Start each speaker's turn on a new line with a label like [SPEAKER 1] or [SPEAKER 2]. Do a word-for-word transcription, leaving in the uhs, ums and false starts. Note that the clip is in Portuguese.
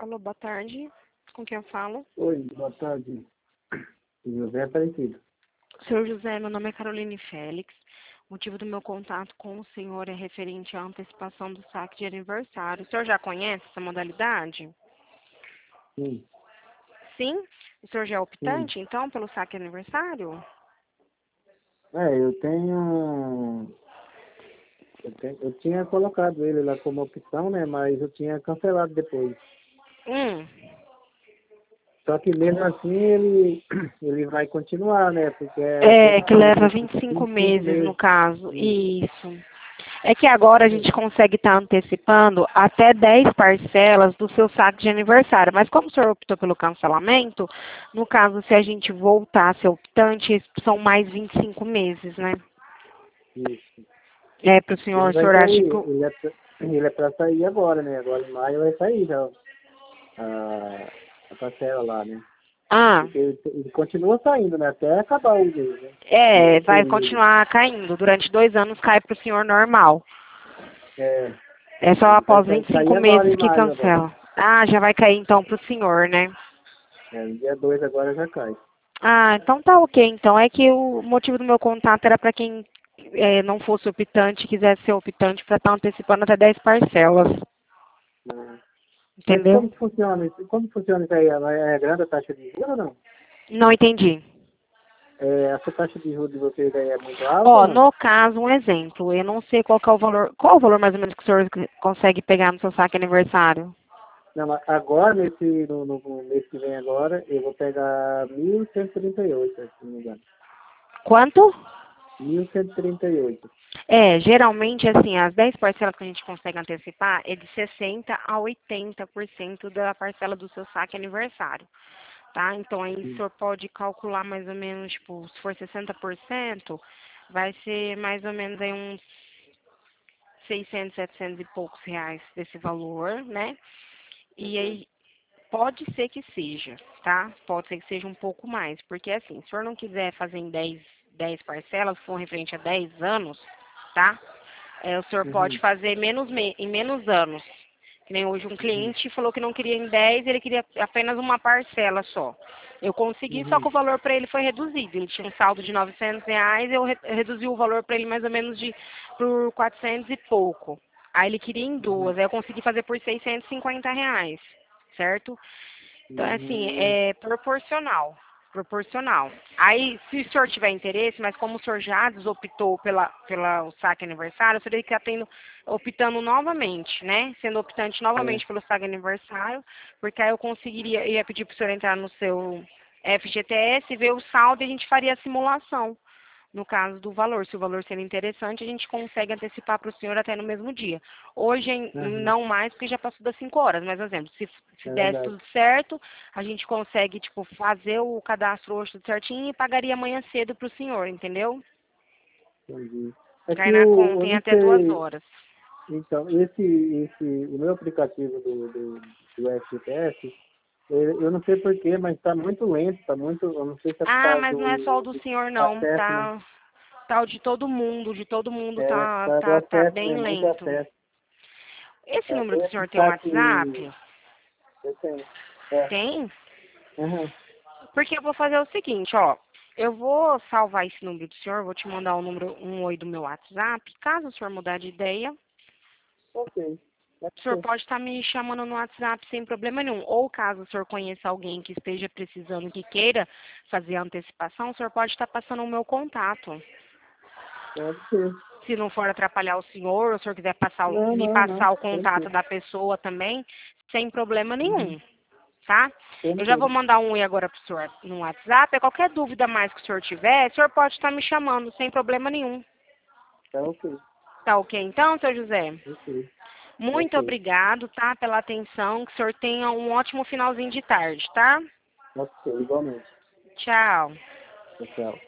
[SPEAKER 1] Alô, boa tarde. Com quem eu falo?
[SPEAKER 2] Oi, boa tarde. José Aparecido.
[SPEAKER 1] Senhor José, meu nome é Caroline Félix. O motivo do meu contato com o senhor é referente à antecipação do saque de aniversário. O senhor já conhece essa modalidade?
[SPEAKER 2] Sim,
[SPEAKER 1] Sim? O senhor já é
[SPEAKER 2] sim.
[SPEAKER 1] optante, então, pelo saque de aniversário?
[SPEAKER 2] É, eu tenho, eu tenho. Eu tinha colocado ele lá como opção, né? Mas eu tinha cancelado depois.
[SPEAKER 1] Hum.
[SPEAKER 2] Só que mesmo assim ele, ele vai continuar, né? Porque é
[SPEAKER 1] É, que
[SPEAKER 2] certinho,
[SPEAKER 1] leva
[SPEAKER 2] né?
[SPEAKER 1] vinte e cinco
[SPEAKER 2] vinte e cinco
[SPEAKER 1] meses, no
[SPEAKER 2] meses.
[SPEAKER 1] caso.
[SPEAKER 2] Isso.
[SPEAKER 1] Isso. É que agora a gente consegue estar antecipando até dez parcelas do seu saque de aniversário. Mas como o senhor optou pelo cancelamento, no caso, se a gente voltar a ser optante, são mais vinte e cinco meses, né?
[SPEAKER 2] Isso.
[SPEAKER 1] É, para o
[SPEAKER 2] Ele
[SPEAKER 1] senhor, o
[SPEAKER 2] vai
[SPEAKER 1] senhor acha
[SPEAKER 2] sair,
[SPEAKER 1] que... o-
[SPEAKER 2] ele é, pra- ele é pra sair agora, né? Agora em maio vai sair já a, a parcela lá, né?
[SPEAKER 1] Ah,
[SPEAKER 2] Porque ele, ele continua saindo, né? Até acabar o mês, né?
[SPEAKER 1] é,
[SPEAKER 2] O
[SPEAKER 1] vai
[SPEAKER 2] período.
[SPEAKER 1] continuar caindo. Durante dois anos cai para o senhor normal.
[SPEAKER 2] É,
[SPEAKER 1] É só
[SPEAKER 2] ele vai
[SPEAKER 1] após
[SPEAKER 2] sair,
[SPEAKER 1] vinte e cinco
[SPEAKER 2] sair agora
[SPEAKER 1] meses
[SPEAKER 2] em
[SPEAKER 1] que
[SPEAKER 2] maio agora.
[SPEAKER 1] cancela. Ah, já vai cair então para o senhor, né?
[SPEAKER 2] É, no dia dois agora já cai.
[SPEAKER 1] Ah, então tá ok. Então é que o motivo do meu contato era para quem eh, não fosse optante, quisesse ser optante, para estar antecipando até dez parcelas.
[SPEAKER 2] Né? Mas
[SPEAKER 1] Entendeu?
[SPEAKER 2] como que funciona isso? Como que funciona isso aí? Ela é grande a taxa de juros ou não?
[SPEAKER 1] Não entendi.
[SPEAKER 2] É, essa taxa de juros de vocês aí é muito alta ou
[SPEAKER 1] Ó,
[SPEAKER 2] não?
[SPEAKER 1] no caso, um exemplo, eu não sei qual que é o valor, qual o valor mais ou menos que o senhor consegue pegar no seu saque aniversário?
[SPEAKER 2] Não, mas agora, nesse, no, no, no mês que vem agora, eu vou pegar mil cento e trinta e oito, se não me engano.
[SPEAKER 1] Quanto?
[SPEAKER 2] mil cento e trinta e oito.
[SPEAKER 1] É, geralmente, assim, as dez parcelas que a gente consegue antecipar é de sessenta a oitenta por cento da parcela do seu saque aniversário, tá? Então, aí o
[SPEAKER 2] Sim.
[SPEAKER 1] senhor pode calcular mais ou menos, tipo, se for sessenta por cento, vai ser mais ou menos aí uns seiscentos, setecentos e poucos reais desse valor, né? E
[SPEAKER 2] Uhum.
[SPEAKER 1] aí, pode ser que seja, tá? Pode ser que seja um pouco mais, porque assim, se o senhor não quiser fazer em dez, dez parcelas, se for referente a dez anos, tá? É, o senhor pode
[SPEAKER 2] Uhum.
[SPEAKER 1] fazer menos me- em menos anos. Que nem hoje um
[SPEAKER 2] Uhum.
[SPEAKER 1] cliente falou que não queria em dez, ele queria apenas uma parcela só. Eu consegui, só que
[SPEAKER 2] Uhum.
[SPEAKER 1] o valor para ele foi reduzido. Ele tinha um saldo de novecentos reais, eu re- reduzi o valor para ele mais ou menos de por quatrocentos e pouco. Aí ele queria em
[SPEAKER 2] Uhum.
[SPEAKER 1] duas, aí eu consegui fazer por seiscentos e cinquenta reais, certo? Então, é assim,
[SPEAKER 2] Uhum.
[SPEAKER 1] é proporcional. Proporcional. Aí, se o senhor tiver interesse, mas como o senhor já desoptou pela, pela o saque aniversário, o senhor está tendo, optando novamente, né? Sendo optante
[SPEAKER 2] É.
[SPEAKER 1] novamente pelo saque aniversário, porque aí eu conseguiria, ia pedir para o senhor entrar no seu F G T S, ver o saldo e a gente faria a simulação. No caso do valor, se o valor ser interessante, a gente consegue antecipar para o senhor até no mesmo dia. Hoje, em-
[SPEAKER 2] Uhum.
[SPEAKER 1] não mais, porque já passou das cinco horas, mas, por exemplo, se, se
[SPEAKER 2] É
[SPEAKER 1] desse
[SPEAKER 2] verdade.
[SPEAKER 1] tudo certo, a gente consegue, tipo, fazer o cadastro hoje tudo certinho e pagaria amanhã cedo para o senhor, entendeu?
[SPEAKER 2] Entendi. É
[SPEAKER 1] Cai
[SPEAKER 2] que
[SPEAKER 1] na
[SPEAKER 2] eu,
[SPEAKER 1] conta
[SPEAKER 2] eu
[SPEAKER 1] em
[SPEAKER 2] não
[SPEAKER 1] até duas
[SPEAKER 2] sei.
[SPEAKER 1] horas.
[SPEAKER 2] Então, esse, esse, o meu aplicativo do, do, do F G P S, eu eu não sei porquê, mas está muito lento, está muito, eu não sei se é por
[SPEAKER 1] Ah,
[SPEAKER 2] causa
[SPEAKER 1] mas não é só o
[SPEAKER 2] do,
[SPEAKER 1] do
[SPEAKER 2] do
[SPEAKER 1] senhor, não,
[SPEAKER 2] acesso, né?
[SPEAKER 1] tá? Tá o de todo mundo, de todo mundo
[SPEAKER 2] É, por
[SPEAKER 1] tá,
[SPEAKER 2] causa do
[SPEAKER 1] tá, tá
[SPEAKER 2] acesso,
[SPEAKER 1] bem
[SPEAKER 2] né? Muito
[SPEAKER 1] lento.
[SPEAKER 2] acesso.
[SPEAKER 1] Esse
[SPEAKER 2] É,
[SPEAKER 1] número do
[SPEAKER 2] tem
[SPEAKER 1] senhor
[SPEAKER 2] esse
[SPEAKER 1] tem um
[SPEAKER 2] saque,
[SPEAKER 1] WhatsApp?
[SPEAKER 2] eu tenho. É.
[SPEAKER 1] Tem?
[SPEAKER 2] Uhum.
[SPEAKER 1] Porque eu vou fazer o seguinte, ó. Eu vou salvar esse número do senhor, vou te mandar o número um oi do meu WhatsApp. Caso o senhor mudar de ideia,
[SPEAKER 2] Ok.
[SPEAKER 1] o senhor
[SPEAKER 2] Ok.
[SPEAKER 1] pode estar me chamando no WhatsApp sem problema nenhum. Ou caso o senhor conheça alguém que esteja precisando, que queira fazer a antecipação, o senhor pode estar passando o meu contato.
[SPEAKER 2] Pode ser.
[SPEAKER 1] Se não for atrapalhar o senhor, ou o senhor quiser passar, o-
[SPEAKER 2] Não,
[SPEAKER 1] me
[SPEAKER 2] não, não.
[SPEAKER 1] passar o contato
[SPEAKER 2] Tranquilo.
[SPEAKER 1] da pessoa também, sem problema
[SPEAKER 2] Uhum.
[SPEAKER 1] nenhum. Tá? Eu já vou
[SPEAKER 2] Tranquilo.
[SPEAKER 1] mandar um oi agora pro senhor no WhatsApp. É qualquer dúvida mais que o senhor tiver, o senhor pode estar me chamando, sem problema nenhum.
[SPEAKER 2] Tá ok.
[SPEAKER 1] Tá ok então, seu José?
[SPEAKER 2] Ok.
[SPEAKER 1] Muito
[SPEAKER 2] Ok.
[SPEAKER 1] obrigado, tá, pela atenção. Que o senhor tenha um ótimo finalzinho de tarde, tá?
[SPEAKER 2] Ok, igualmente.
[SPEAKER 1] Tchau.
[SPEAKER 2] Tchau, tchau.